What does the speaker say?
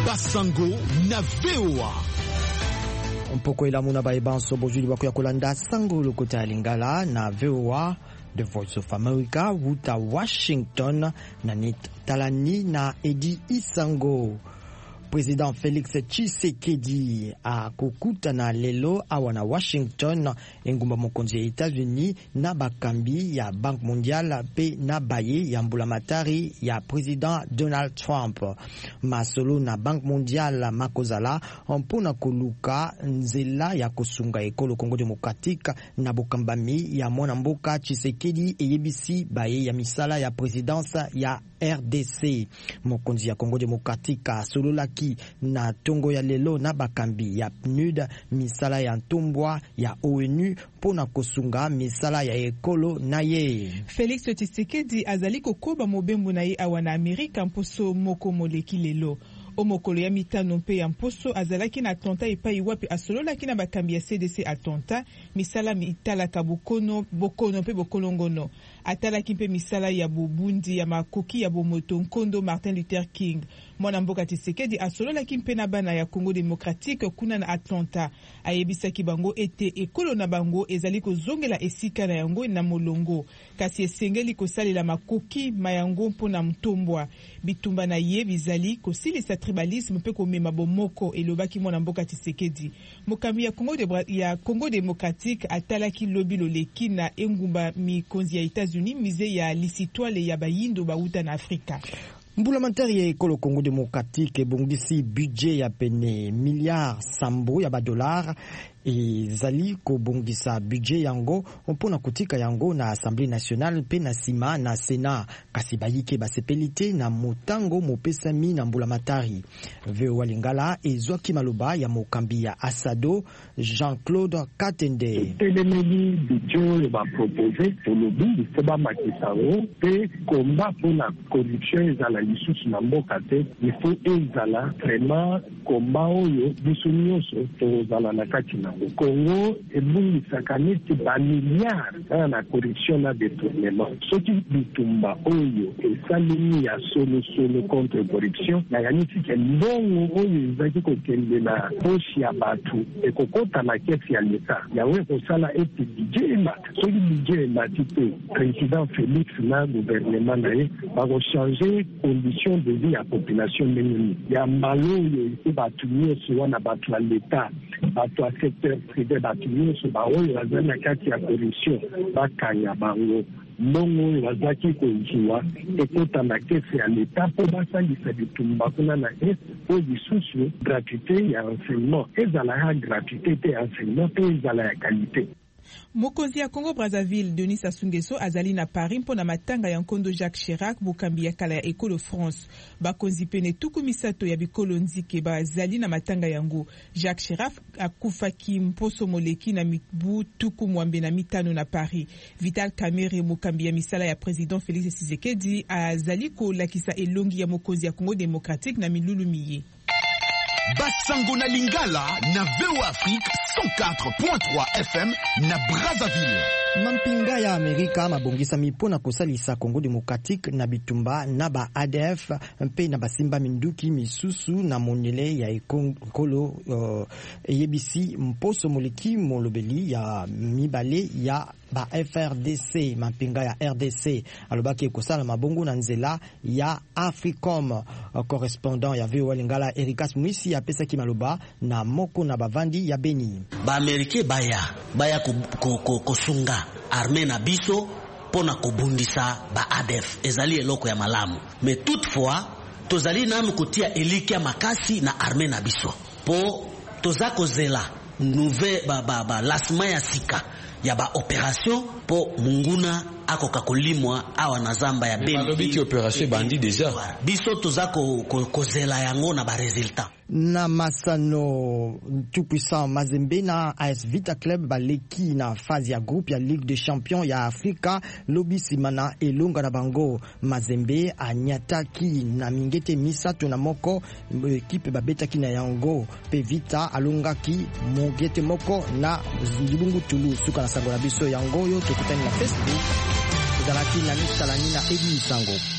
Basango na VOA. Mpoko ilamuna baibanso bojuli bako ya kolanda sango lokota lingala na VOA The Voice of America wuta Washington na talani na Edi Isango. President Felix Tshisekedi a kukutana lelo awana Washington engumba mokonzi ya Etats-Unis na bakambi ya Banque Mondiale pe na baye ya mbulamatari ya President Donald Trump. Masolo na Banque Mondiale makozala mpona koluka nzela ya kosunga ekolo Congo Democratique na bokambami ya mwana mboka Tshisekedi eyebisi baye ya misala ya présidence ya RDC. Mokonzi ya Congo Democratique asololaki na tongo ya lelo na bakambi ya PNUD misala ya ntombwa ya ONU pona kosunga misala ya ekolo na ye. Felix Tshisekedi azali kokoba mobembo na ye awana Amerika mposo moko moleki lelo. Omokolo ya mitano mpe ya mposo azalaki na attentat epai wapi asololaki na bakambi ya CDC attentat misala mitalaka bokono mpe bokolongono. Atalaki mpe misala ya bobundi ya makoki ya bomoto nkondo Martin Luther King. Mwana mboka Tshisekedi asololaki mpe na bana ya Congo Democratique kuna na Atlanta. Ayebisaki bango ete ekolo na bango ezali kozongela esika na yango na molongo. Kasi esengeli kosalela makoki mayango mpona mtombwa. Bitumba na ye bizali kosilisa tribalisme pe komema bomoko, elobaki mwana mboka Tshisekedi. Mokambi ya Congo Democratique atalaki lobi loleki na engumba mikonzi ya Etats-Unis mize ya lisitwale ya bayindo bauta na Afrika. Mbulamatari ya ekolo Congo Democratique bongisi budget ya pene milliard sambo ya $, ezali kobongisa budget yango mpona kutika yango na Assemblée nationale pe na sima na Sénat, kasi bayike basepelite na motango mopesami na mbulamatari. VOA Lingala ezwaki maloba ya mokambi ya Asado Jean-Claude Katende. Elemeli budget ba proposer pour le but de ba makisango pe combat pour la corruption ezala lisusu na mboka te. Il faut ezala vraiment combat oyo biso nyonso tozala na kati na Congo ebungisaka neti ba milliard na corruption na détournement. Soki bitumba oyo esalemi ya solo contre corruption na yanisi ke mbongo oyo ezaki kokende na poche ya batu ekokota na kesi ya leta yawe kosala eti budget emata. Soki budget emati te président Félix na gouvernement na ye bakochanger condition de vie ya population ndenge ya mbalo oyo esi batu nyonso wana batu ya leta batu ya secteur privé batu nyonso baoyo bazali na kati ya corruption bakanya bango mbongo oyo bazaki kozwa ekota na kesi ya leta mpo basalisa bitumba kuna na oyo lisusu gratuité ya enseignement ezala ya gratuité te ya enseignement pe ezala ya qualité. Mokonzi ya Congo Brazzaville Denis Sassou Nguesso azali na Paris mpona matanga ya nkondo Jacques Chirac bokambi ya kala ya ekolo France. Bakonzi pene tuku misato ya bikolo nzike bazali na matanga yango. Jacques Chirac akufaki mposo moleki na mibu tuku mwambe na mitano na Paris. Vital Kamerhe mokambi ya misala ya President Félix Tshisekedi azali kolakisa elongi ya mokonzi ya Congo Démocratique na milulu miye. Basango na Lingala na VOA Afrique 104.3 FM na Brazzaville. Mampinga ya Amerika mabongisa mipona kosalisa Congo Democratique na bitumba na ba ADF mpe na basimba minduki misusu na monele ya ekolo eyebisi mposo moleki molobeli ya mibale ya ba FRDC. Mampinga ya RDC alobaki kosala mabongo na nzela ya Africom. Correspondant ya VOA Lingala Erikas Mwisi apesaki maloba na moko na bavandi ya Beni. Ba Amerike baya kosunga arme na biso pona kobundisa ba ADF ezali eloko ya malamu. Mais toutefois tozali nanu kotia elikia makasi na arme na biso po tozako zela nouve ba lasma ya sika ya ba operation po munguna ako kakolimwa awa na zamba ya Beni. Malobiki operation bandi deja biso tozako kozela yango na ba resultat. Na masano tout puissant Mazembe na AS Vita Club baleki na phase ya groupe ya Ligue des Champions ya Afrika lobi simana elonga na bango. Mazembe anyataki na mingete misato na moko ekipe babetaki na yango pe Vita alongaki mongete moko na Zilungu Tulu suka na sango na biso yango yo tokutani na Facebook zalaki na misalani na Edi Sango.